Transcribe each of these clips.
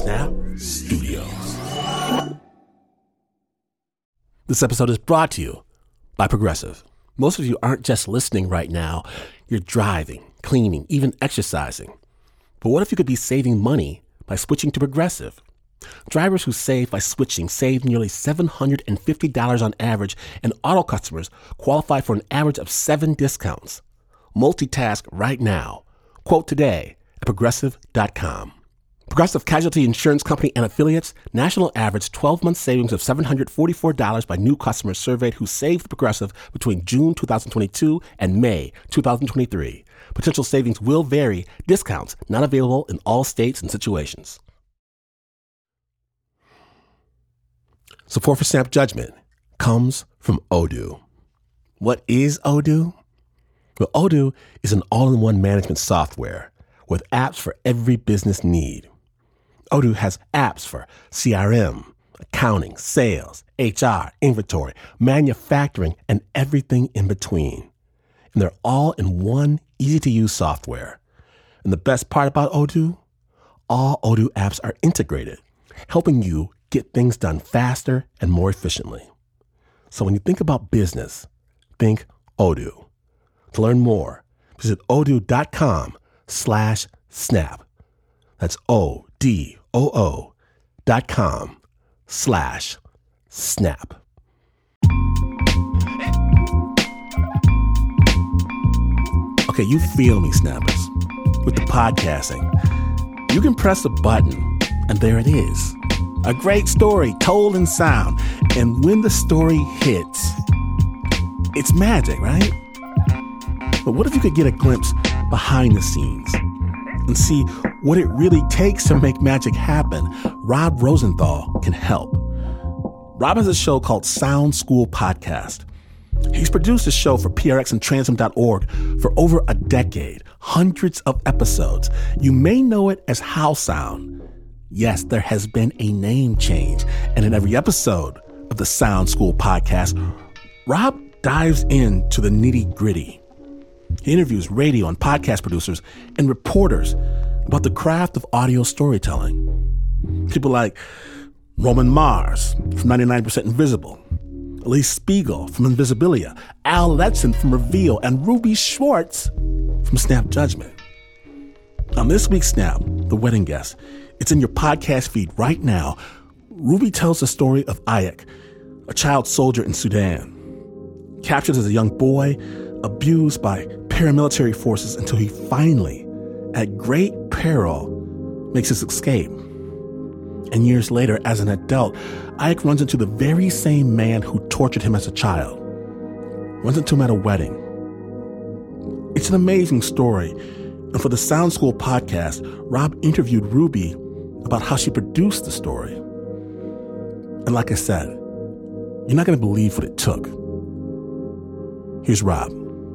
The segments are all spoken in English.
Snap Studios. This episode is brought to you by Progressive. Most of you aren't just listening right now. You're driving, cleaning, even exercising. But what if you could be saving money by switching to Progressive? Drivers who save by switching save nearly $750 on average, and auto customers qualify for an average of 7 discounts. Multitask right now. Quote today at Progressive.com. Progressive Casualty Insurance Company and Affiliates, national average 12-month savings of $744 by new customers surveyed who saved Progressive between June 2022 and May 2023. Potential savings will vary. Discounts not available in all states and situations. Support for Snap Judgment comes from Odoo. What is Odoo? Well, Odoo is an all-in-one management software with apps for every business need. Odoo has apps for CRM, accounting, sales, HR, inventory, manufacturing, and everything in between. And they're all in one easy-to-use software. And the best part about Odoo? All Odoo apps are integrated, helping you get things done faster and more efficiently. So when you think about business, think Odoo. To learn more, visit odoo.com/snap. That's odoo.com/snap. Okay, you feel me, snappers. With the podcasting, you can press a button and there it is. A great story told in sound. And when the story hits, it's magic, right? But what if you could get a glimpse behind the scenes and see what it really takes to make magic happen? Rob Rosenthal can help. Rob has a show called Sound School Podcast. He's produced a show for PRX and Transum.org for over a decade, hundreds of episodes. You may know it as How Sound. Yes, there has been a name change. And in every episode of the Sound School Podcast, Rob dives into the nitty-gritty. He interviews radio and podcast producers and reporters about the craft of audio storytelling. People like Roman Mars from 99% Invisible, Elise Spiegel from Invisibilia, Al Letson from Reveal, and Ruby Schwartz from Snap Judgment. On this week's Snap, The Wedding Guest, it's in your podcast feed right now. Ruby tells the story of Ayak, a child soldier in Sudan, captured as a young boy, abused by paramilitary forces until he finally, at great peril, makes his escape. And years later, as an adult, Ayak runs into the very same man who tortured him as a child. Runs into him at a wedding. It's an amazing story. And for the Sound School Podcast, Rob interviewed Ruby about how she produced the story. And like I said, you're not going to believe what it took. Here's Rob.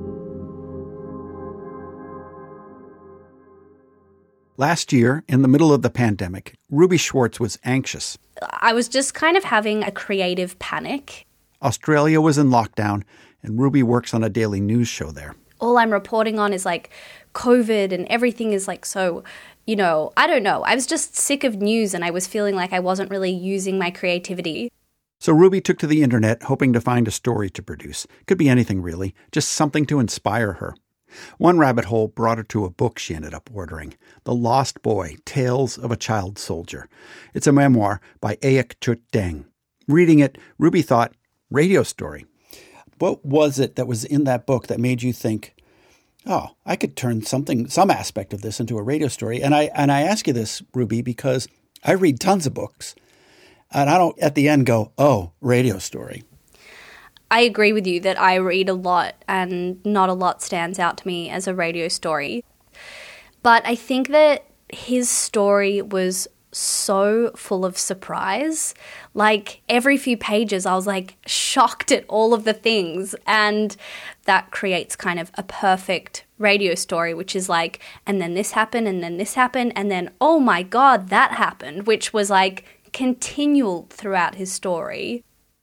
Last year, in the middle of the pandemic, Ruby Schwartz was anxious. I was just kind of having a creative panic. Australia was in lockdown, and Ruby works on a daily news show there. All I'm reporting on is like COVID and everything is like so, I don't know. I was just sick of news and I was feeling like I wasn't really using my creativity. So Ruby took to the internet hoping to find a story to produce. Could be anything really, just something to inspire her. One rabbit hole brought her to a book she ended up ordering, The Lost Boy, Tales of a Child Soldier. It's a memoir by Ayak Chut Deng. Reading it, Ruby thought, radio story. What was it that was in that book that made you think, oh, I could turn some aspect of this into a radio story? And I ask you this, Ruby, because I read tons of books, and I don't at the end go, oh, radio story. I agree with you that I read a lot and not a lot stands out to me as a radio story. But I think that his story was so full of surprise. Like every few pages I was like shocked at all of the things, and that creates kind of a perfect radio story, which is like, and then this happened and then this happened and then oh my god that happened, which was like continual throughout his story.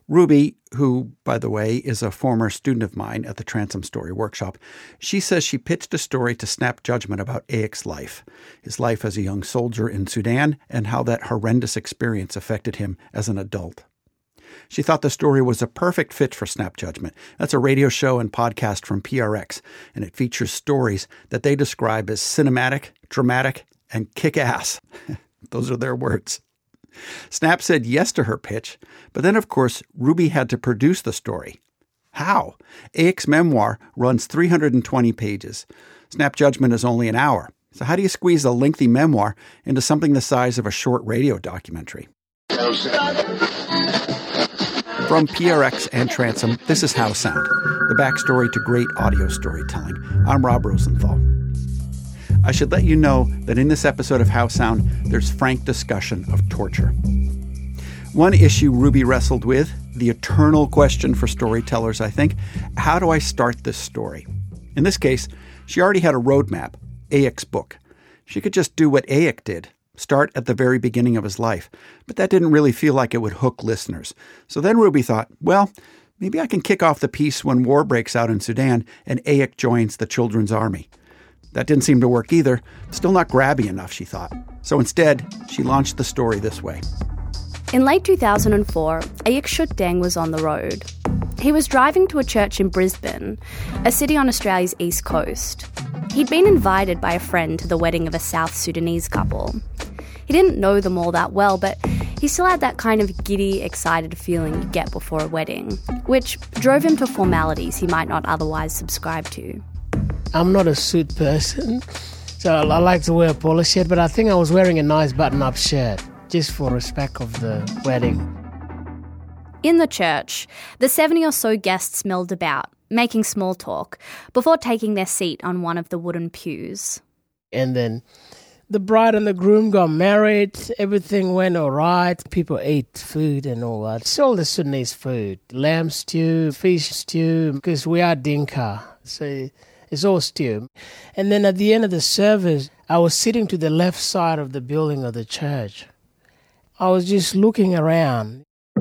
Ruby, who, by the way, is a former student of mine at the Transom Story Workshop, she says she pitched a story to Snap Judgment about Ayek's life, his life as a young soldier in Sudan, and how that horrendous experience affected him as an adult. She thought the story was a perfect fit for Snap Judgment. That's a radio show and podcast from PRX, and it features stories that they describe as cinematic, dramatic, and kick-ass. Those are their words. Snap said yes to her pitch, but then, of course, Ruby had to produce the story. How? Ayek's memoir runs 320 pages. Snap Judgment is only an hour. So how do you squeeze a lengthy memoir into something the size of a short radio documentary? From PRX and Transom, this is How Sound, the backstory to great audio storytelling. I'm Rob Rosenthal. I should let you know that in this episode of How Sound, there's frank discussion of torture. One issue Ruby wrestled with, the eternal question for storytellers, I think, how do I start this story? In this case, she already had a roadmap, Ayek's book. She could just do what Ayek did, start at the very beginning of his life, but that didn't really feel like it would hook listeners. So then Ruby thought, well, maybe I can kick off the piece when war breaks out in Sudan and Ayek joins the Children's Army. That didn't seem to work either. Still not grabby enough, she thought. So instead, she launched the story this way. In late 2004, Ayek Shut Deng was on the road. He was driving to a church in Brisbane, a city on Australia's east coast. He'd been invited by a friend to the wedding of a South Sudanese couple. He didn't know them all that well, but he still had that kind of giddy, excited feeling you get before a wedding, which drove him to formalities he might not otherwise subscribe to. I'm not a suit person, so I like to wear a polo shirt, but I think I was wearing a nice button-up shirt, just for respect of the wedding. In the church, the 70 or so guests milled about, making small talk, before taking their seat on one of the wooden pews. And then the bride and the groom got married, everything went all right, people ate food and all that. It's all the Sudanese food, lamb stew, fish stew, because we are Dinka, so it's all stew. And then at the end of the service, I was sitting to the left side of the building of the church. I was just looking around.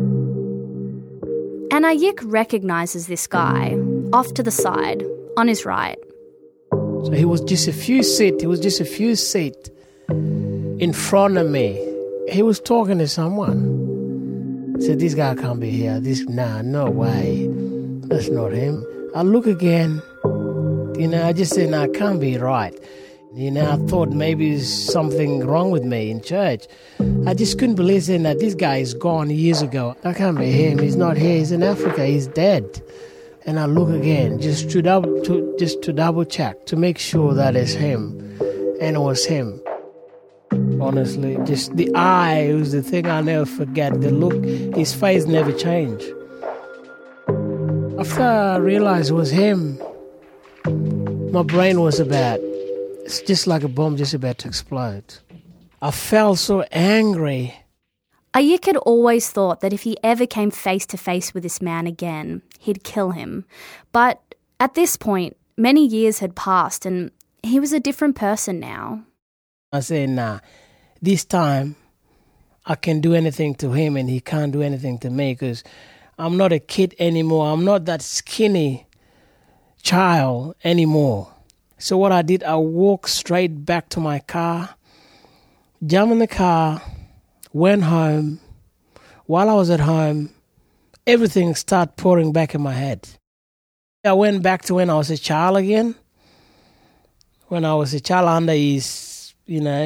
And Ayek recognises this guy, off to the side, on his right. So he was just a few seats in front of me. He was talking to someone. I said, this guy can't be here. No way. That's not him. I look again. I just said, no, it can't be right. I thought maybe there's something wrong with me in church. I just couldn't believe that this guy is gone years ago. That can't be him. He's not here. He's in Africa. He's dead. And I look again, just to double check, to make sure that it's him. And it was him. Honestly, just the eye was the thing I'll never forget. The look, his face never changed. After I realized it was him, my brain was it's just like a bomb just about to explode. I felt so angry. Ayek had always thought that if he ever came face to face with this man again, he'd kill him. But at this point, many years had passed and he was a different person now. I said, nah, this time I can do anything to him and he can't do anything to me because I'm not a kid anymore. I'm not that skinny child anymore. So what I did, I walked straight back to my car, jumped in the car, went home. While I was at home, everything started pouring back in my head. I went back to when I was a child again. When I was a child under his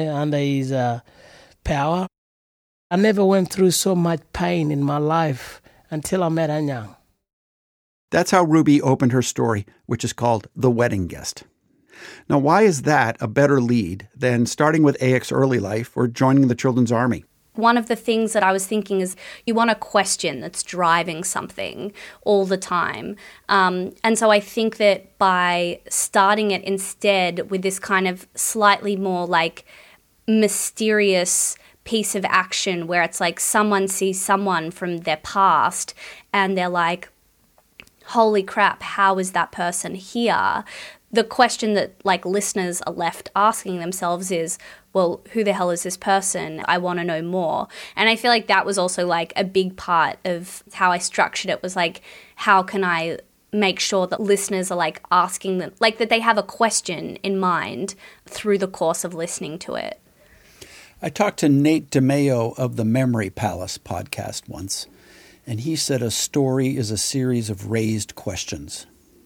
power. I never went through so much pain in my life until I met Anyang. That's how Ruby opened her story, which is called The Wedding Guest. Now, why is that a better lead than starting with Ayek's early life or joining the Children's Army? One of the things that I was thinking is you want a question that's driving something all the time. And so I think that by starting it instead with this kind of slightly more like mysterious piece of action where it's like someone sees someone from their past and they're like, holy crap, how is that person here? the question that like listeners are left asking themselves is, well, who the hell is this person? I want to know more. And I feel like that was also like a big part of how I structured it, was like, how can I make sure that listeners are like asking them, like that they have a question in mind through the course of listening to it. I talked to Nate DeMeo of the Memory Palace podcast once, and he said a story is a series of raised questions.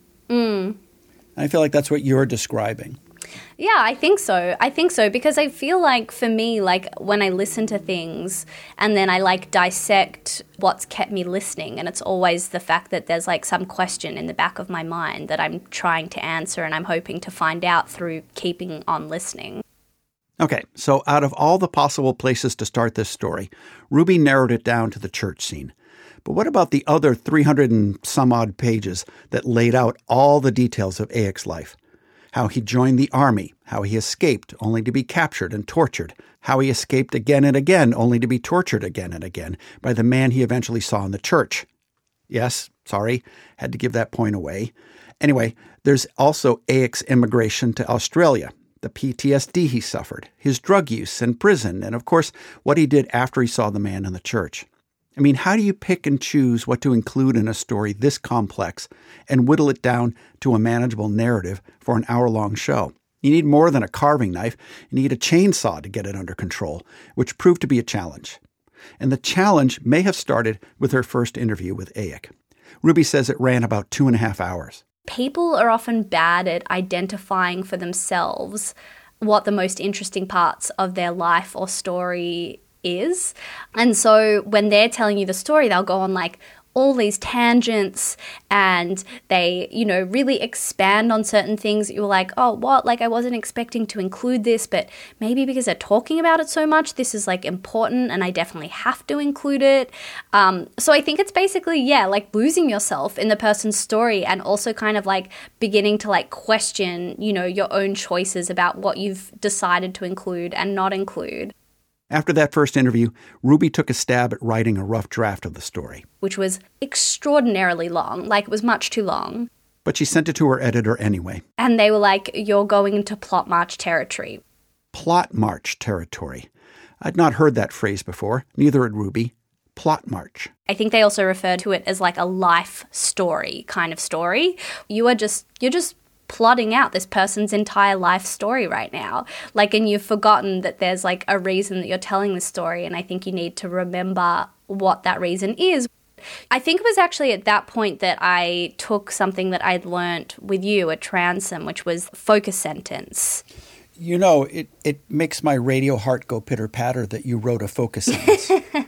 I feel like that's what you're describing. Yeah, I think so. Because I feel like for me, like when I listen to things and then I like dissect what's kept me listening, and it's always the fact that there's like some question in the back of my mind that I'm trying to answer and I'm hoping to find out through keeping on listening. Okay, so out of all the possible places to start this story, Ruby narrowed it down to the church scene. But what about the other 300 and some odd pages that laid out all the details of Ayek's life? How he joined the army, how he escaped only to be captured and tortured, how he escaped again and again only to be tortured again and again by the man he eventually saw in the church. Yes, sorry, had to give that point away. Anyway, there's also Ayek's immigration to Australia, the PTSD he suffered, his drug use and prison, and of course, what he did after he saw the man in the church. I mean, how do you pick and choose what to include in a story this complex and whittle it down to a manageable narrative for an hour-long show? You need more than a carving knife. You need a chainsaw to get it under control, which proved to be a challenge. And the challenge may have started with her first interview with Ayek. Ruby says it ran about 2.5 hours. People are often bad at identifying for themselves what the most interesting parts of their life or story is. And so when they're telling you the story, they'll go on like all these tangents and they, you know, really expand on certain things that you're like, oh, what? Like I wasn't expecting to include this, but maybe because they're talking about it so much, this is like important and I definitely have to include it. So I think it's basically, yeah, like losing yourself in the person's story and also kind of like beginning to like question, you know, your own choices about what you've decided to include and not include. After that first interview, Ruby took a stab at writing a rough draft of the story. Which was extraordinarily long, like it was much too long. But she sent it to her editor anyway. And they were like, you're going into plot march territory. Plot march territory. I'd not heard that phrase before, neither had Ruby. Plot march. I think they also refer to it as like a life story kind of story. You're just plotting out this person's entire life story right now. Like, and you've forgotten that there's like a reason that you're telling this story, and I think you need to remember what that reason is. I think it was actually at that point that I took something that I'd learnt with you at Transom, which was focus sentence. You know, it makes my radio heart go pitter-patter that you wrote a focus sentence.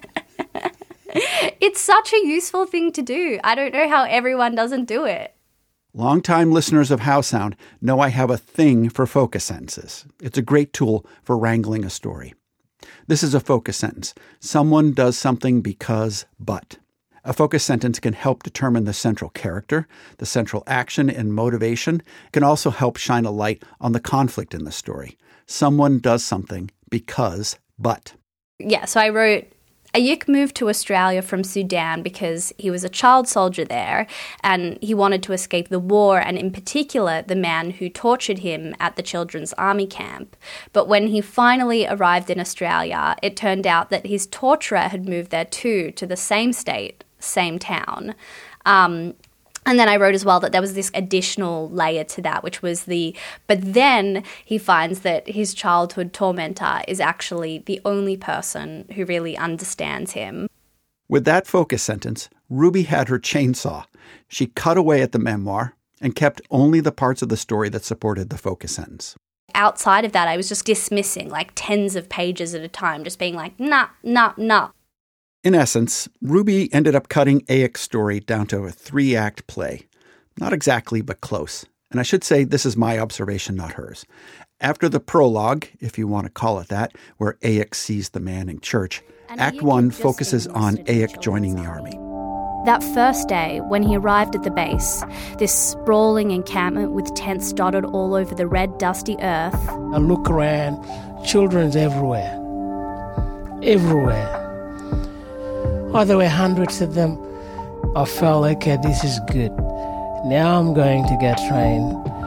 It's such a useful thing to do. I don't know how everyone doesn't do it. Longtime listeners of How Sound know I have a thing for focus sentences. It's a great tool for wrangling a story. This is a focus sentence. Someone does something because, but. A focus sentence can help determine the central character, the central action and motivation. It can also help shine a light on the conflict in the story. Someone does something because, but. Yeah, so I wrote, Ayek moved to Australia from Sudan because he was a child soldier there and he wanted to escape the war and in particular the man who tortured him at the children's army camp. But when he finally arrived in Australia, it turned out that his torturer had moved there too, to the same state, same town. And then I wrote as well that there was this additional layer to that, which was but then he finds that his childhood tormentor is actually the only person who really understands him. With that focus sentence, Ruby had her chainsaw. She cut away at the memoir and kept only the parts of the story that supported the focus sentence. Outside of that, I was just dismissing like tens of pages at a time, just being like, nah. In essence, Ruby ended up cutting Ayek's story down to a 3-act play. Not exactly, but close. And I should say this is my observation, not hers. After the prologue, if you want to call it that, where Ayek sees the man in church, Act 1 focuses on Ayek joining the army. That first day, when he arrived at the base, this sprawling encampment with tents dotted all over the red, dusty earth. I look around, children's everywhere. Everywhere. Oh, there were hundreds of them. I felt, okay, this is good. Now I'm going to get trained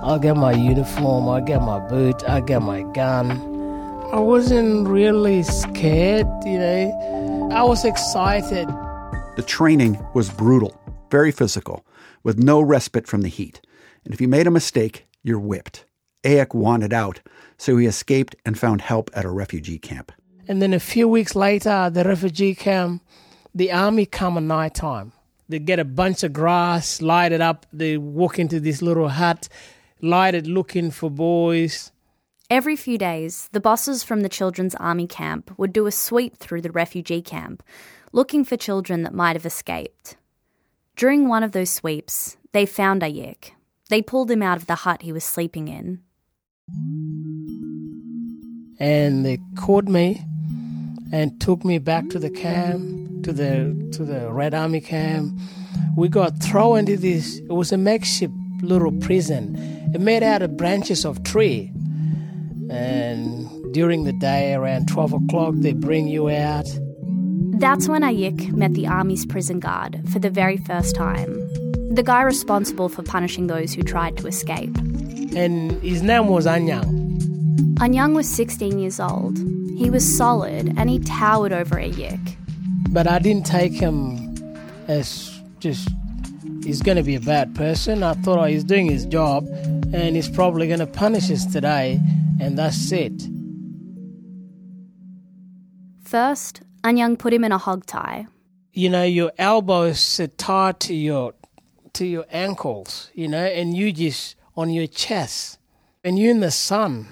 I'll get my uniform, I'll get my boot, I'll get my gun. I wasn't really scared, I was excited. The training was brutal, very physical, with no respite from the heat. And if you made a mistake, you're whipped. Ayak wanted out, so he escaped and found help at a refugee camp. And then a few weeks later, at the refugee camp, the army come at night time. They get a bunch of grass, light it up, they walk into this little hut, light it looking for boys. Every few days, the bosses from the children's army camp would do a sweep through the refugee camp, looking for children that might have escaped. During one of those sweeps, they found Ayak. They pulled him out of the hut he was sleeping in. And they caught me and took me back to the camp, to the Red Army camp. We got thrown into this, it was a makeshift little prison. It made out of branches of tree. And during the day, around 12 o'clock, they bring you out. That's when Ayak met the army's prison guard for the very first time. The guy responsible for punishing those who tried to escape. And his name was Anyang. Anyang was 16 years old. He was solid and he towered over Ayak. But I didn't take him as just, he's going to be a bad person. I thought, he's doing his job and he's probably going to punish us today, and that's it. First, Anyang put him in a hog tie. Your elbows are tied to your ankles, and you just on your chest. And you're in the sun,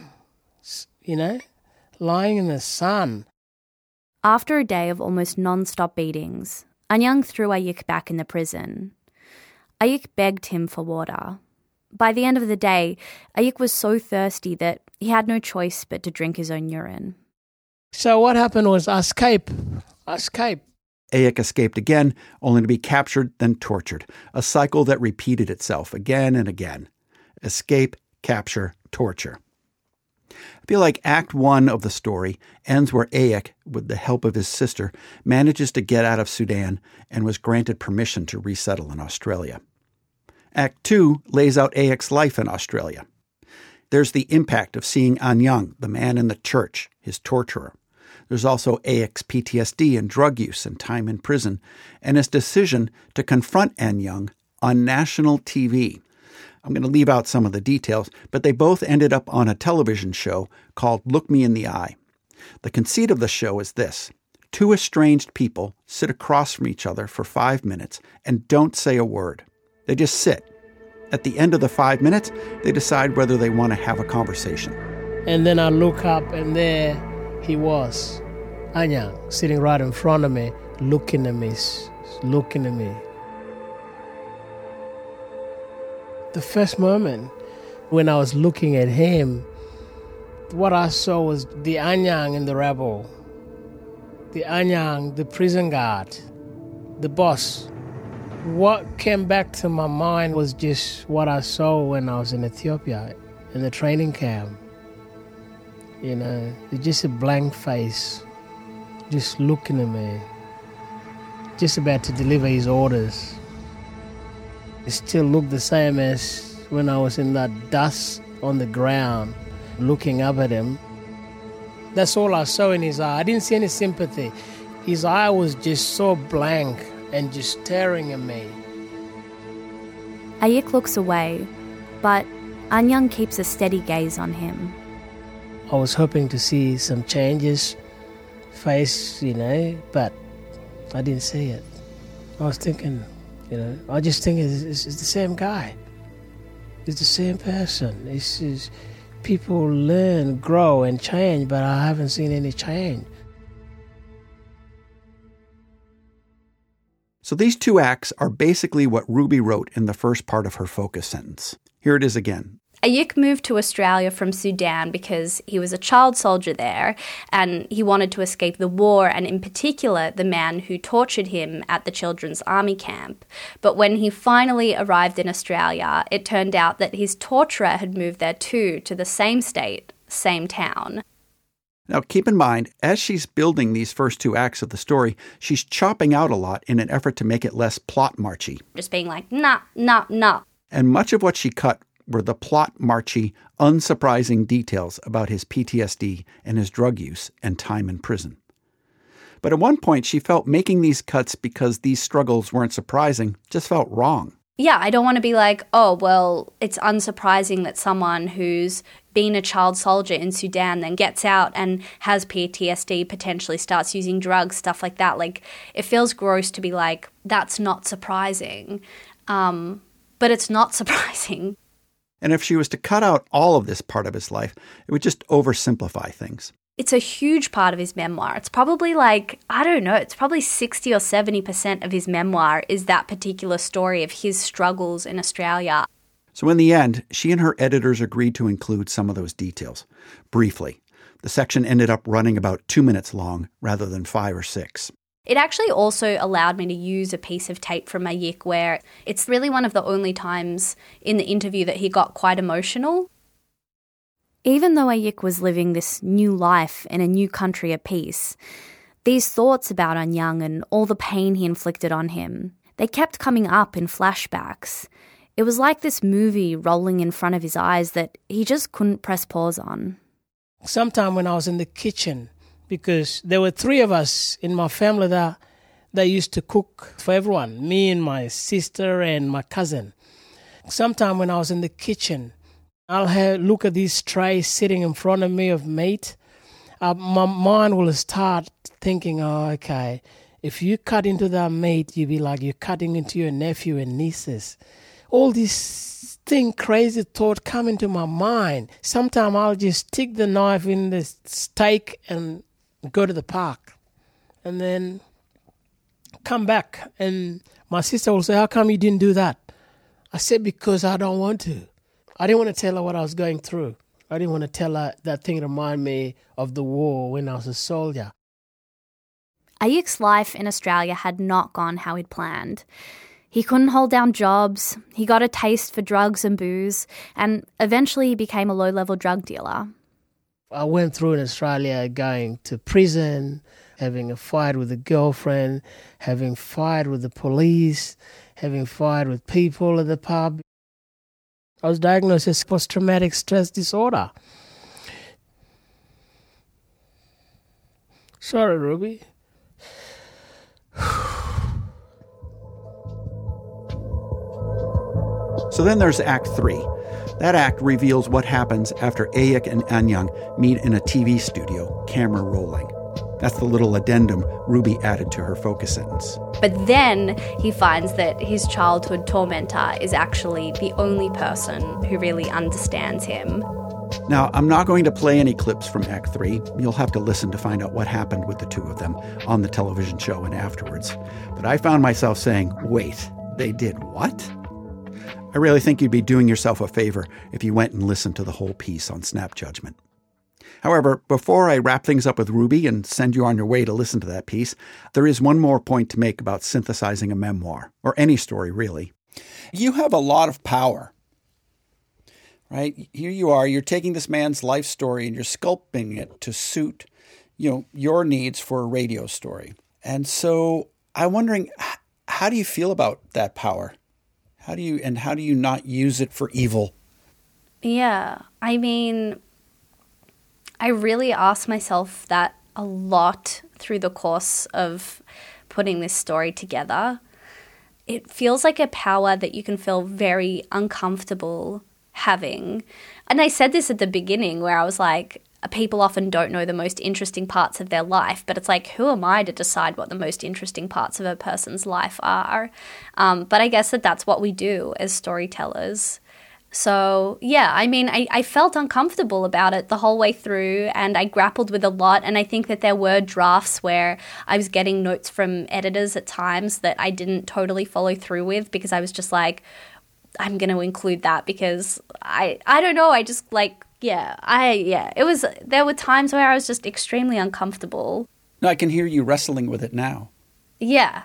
lying in the sun. After a day of almost non-stop beatings, Anyang threw Ayak back in the prison. Ayak begged him for water. By the end of the day, Ayak was so thirsty that he had no choice but to drink his own urine. So what happened was I escaped. Ayak escaped again, only to be captured, then tortured. A cycle that repeated itself again and again. Escape, capture, torture. I feel like Act 1 of the story ends where Ayak, with the help of his sister, manages to get out of Sudan and was granted permission to resettle in Australia. Act 2 lays out Ayak's life in Australia. There's the impact of seeing Anyang, the man in the church, his torturer. There's also Ayak's PTSD and drug use and time in prison, and his decision to confront Anyang on national TV. I'm going to leave out some of the details, but they both ended up on a television show called Look Me in the Eye. The conceit of the show is this. Two estranged people sit across from each other for 5 minutes and don't say a word. They just sit. At the end of the 5 minutes, they decide whether they want to have a conversation. And then I look up and there he was, Anyang, sitting right in front of me, looking at me. The first moment when I was looking at him, what I saw was the Anyang in the rebel, the Anyang, the prison guard, the boss. What came back to my mind was just what I saw when I was in Ethiopia, in the training camp. It's just a blank face, just looking at me, just about to deliver his orders. It still looked the same as when I was in that dust on the ground, looking up at him. That's all I saw in his eye. I didn't see any sympathy. His eye was just so blank and just staring at me. Ayak looks away, but Anyang keeps a steady gaze on him. I was hoping to see some changes, face, but I didn't see it. I was thinking, I just think it's the same guy. It's the same person. People learn, grow, and change, but I haven't seen any change. So these two acts are basically what Ruby wrote in the first part of her focus sentence. Here it is again. Ayak moved to Australia from Sudan because he was a child soldier there and he wanted to escape the war and in particular the man who tortured him at the children's army camp. But when he finally arrived in Australia, it turned out that his torturer had moved there too, to the same state, same town. Now keep in mind, as she's building these first two acts of the story, she's chopping out a lot in an effort to make it less plot marchy. Just being like, nah. And much of what she cut were the plot-marchy, unsurprising details about his PTSD and his drug use and time in prison. But at one point, she felt making these cuts because these struggles weren't surprising just felt wrong. Yeah, I don't want to be like, oh, well, it's unsurprising that someone who's been a child soldier in Sudan then gets out and has PTSD, potentially starts using drugs, stuff like that. Like, it feels gross to be like, that's not surprising. But it's not surprising. And if she was to cut out all of this part of his life, it would just oversimplify things. It's a huge part of his memoir. It's probably like, I don't know, it's probably 60 or 70% of his memoir is that particular story of his struggles in Australia. So in the end, she and her editors agreed to include some of those details. Briefly, the section ended up running about 2 minutes long rather than 5 or 6. It actually also allowed me to use a piece of tape from Ayik where it's really one of the only times in the interview that he got quite emotional. Even though Ayik was living this new life in a new country at peace, these thoughts about Anyang and all the pain he inflicted on him, they kept coming up in flashbacks. It was like this movie rolling in front of his eyes that he just couldn't press pause on. Sometime when I was in the kitchen, because there were 3 of us in my family that used to cook for everyone, me and my sister and my cousin. Sometime when I was in the kitchen, I'll look at these trays sitting in front of me of meat. My mind will start thinking, oh, okay, if you cut into that meat, you'd be like you're cutting into your nephew and nieces. All this crazy thought come into my mind. Sometimes I'll just stick the knife in the steak and go to the park and then come back. And my sister will say, how come you didn't do that? I said, because I don't want to. I didn't want to tell her what I was going through. I didn't want to tell her that thing remind me of the war when I was a soldier. Ayik's life in Australia had not gone how he'd planned. He couldn't hold down jobs, he got a taste for drugs and booze, and eventually he became a low-level drug dealer. I went through in Australia going to prison, having a fight with a girlfriend, having a fight with the police, having a fight with people at the pub. I was diagnosed with post-traumatic stress disorder. Sorry, Ruby. So then there's Act 3. That act reveals what happens after Ayik and Anyang meet in a TV studio, camera rolling. That's the little addendum Ruby added to her focus sentence. But then he finds that his childhood tormentor is actually the only person who really understands him. Now, I'm not going to play any clips from Act 3. You'll have to listen to find out what happened with the two of them on the television show and afterwards. But I found myself saying, wait, they did what? I really think you'd be doing yourself a favor if you went and listened to the whole piece on Snap Judgment. However, before I wrap things up with Ruby and send you on your way to listen to that piece, there is one more point to make about synthesizing a memoir, or any story, really. You have a lot of power, right? Here you are, you're taking this man's life story and you're sculpting it to suit, your needs for a radio story. And so I'm wondering, how do you feel about that power? How do you not use it for evil? Yeah, I mean, I really asked myself that a lot through the course of putting this story together. It feels like a power that you can feel very uncomfortable having. And I said this at the beginning where I was like, people often don't know the most interesting parts of their life, but it's like, who am I to decide what the most interesting parts of a person's life are? But I guess that's what we do as storytellers. So, yeah, I mean, I felt uncomfortable about it the whole way through, and I grappled with a lot, and I think that there were drafts where I was getting notes from editors at times that I didn't totally follow through with because I was just like, I'm going to include that because I don't know, I just like, there were times where I was just extremely uncomfortable. No, I can hear you wrestling with it now. Yeah,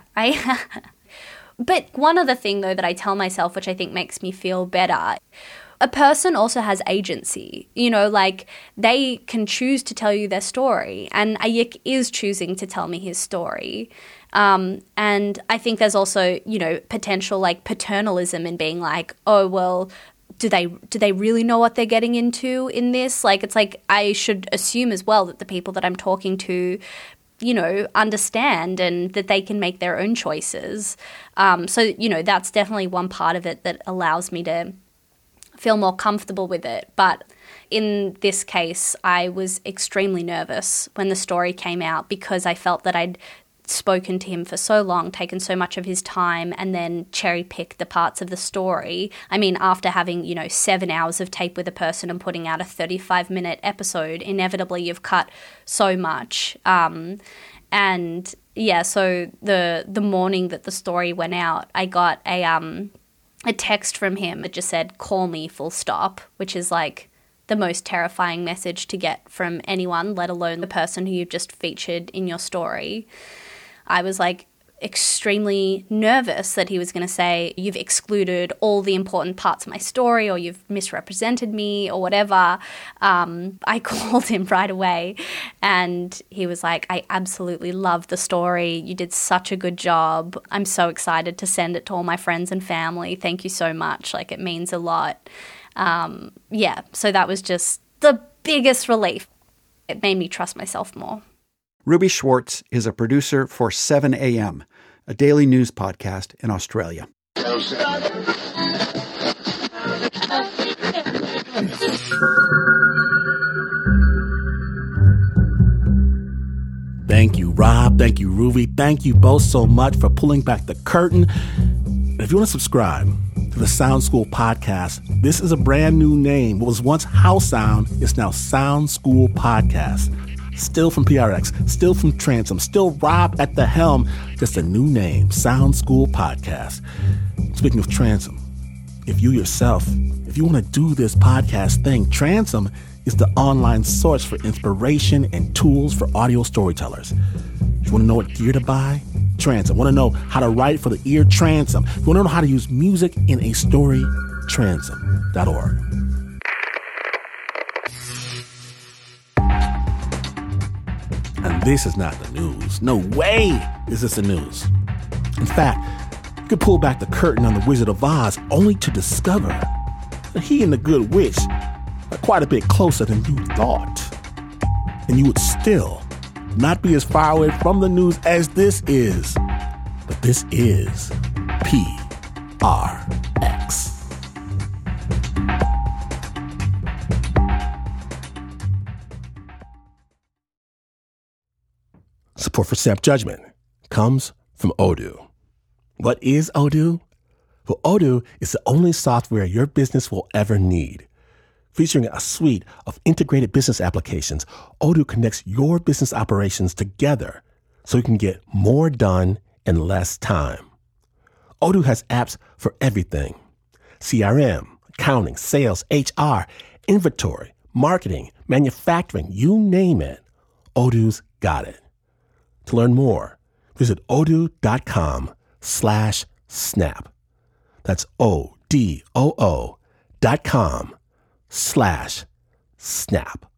But one other thing, though, that I tell myself, which I think makes me feel better, a person also has agency. Like they can choose to tell you their story, and Ayik is choosing to tell me his story. And I think there's also, potential like paternalism in being like, oh, well, do they really know what they're getting into in this? Like, it's like I should assume as well that the people that I'm talking to, you know, understand and that they can make their own choices. So, you know, that's definitely one part of it that allows me to feel more comfortable with it. But in this case, I was extremely nervous when the story came out because I felt that I'd spoken to him for so long, taken so much of his time, and then cherry-picked the parts of the story. I mean, after having, you know, 7 hours of tape with a person and putting out a 35-minute episode, inevitably you've cut so much. And yeah, so the morning that the story went out, I got a text from him that just said, "Call me, full stop," which is like the most terrifying message to get from anyone, let alone the person who you've just featured in your story. I was like extremely nervous that he was going to say, "You've excluded all the important parts of my story," or "You've misrepresented me," or whatever. I called him right away and he was like, "I absolutely love the story. You did such a good job. I'm so excited to send it to all my friends and family. Thank you so much. Like, it means a lot." Yeah, so that was just the biggest relief. It made me trust myself more. Ruby Schwartz is a producer for 7 a.m., a daily news podcast in Australia. Thank you, Rob. Thank you, Ruby. Thank you both so much for pulling back the curtain. And if you want to subscribe to the Sound School podcast, this is a brand new name. What was once House Sound is now Sound School Podcast. Still from PRX, still from Transom, still Rob at the helm, just a new name, Sound School Podcast. Speaking of Transom, if you want to do this podcast thing, Transom is the online source for inspiration and tools for audio storytellers. If you want to know what gear to buy, Transom. Want to know how to write for the ear, Transom. If you want to know how to use music in a story, transom.org. And this is not the news. No way is this the news. In fact, you could pull back the curtain on The Wizard of Oz only to discover that he and the Good Witch are quite a bit closer than you thought. And you would still not be as far away from the news as this is. But this is PRX. Support for Snap Judgment comes from Odoo. What is Odoo? Well, Odoo is the only software your business will ever need. Featuring a suite of integrated business applications, Odoo connects your business operations together so you can get more done in less time. Odoo has apps for everything: CRM, accounting, sales, HR, inventory, marketing, manufacturing, you name it. Odoo's got it. To learn more, visit odoo.com/snap. That's ODOO.com/snap.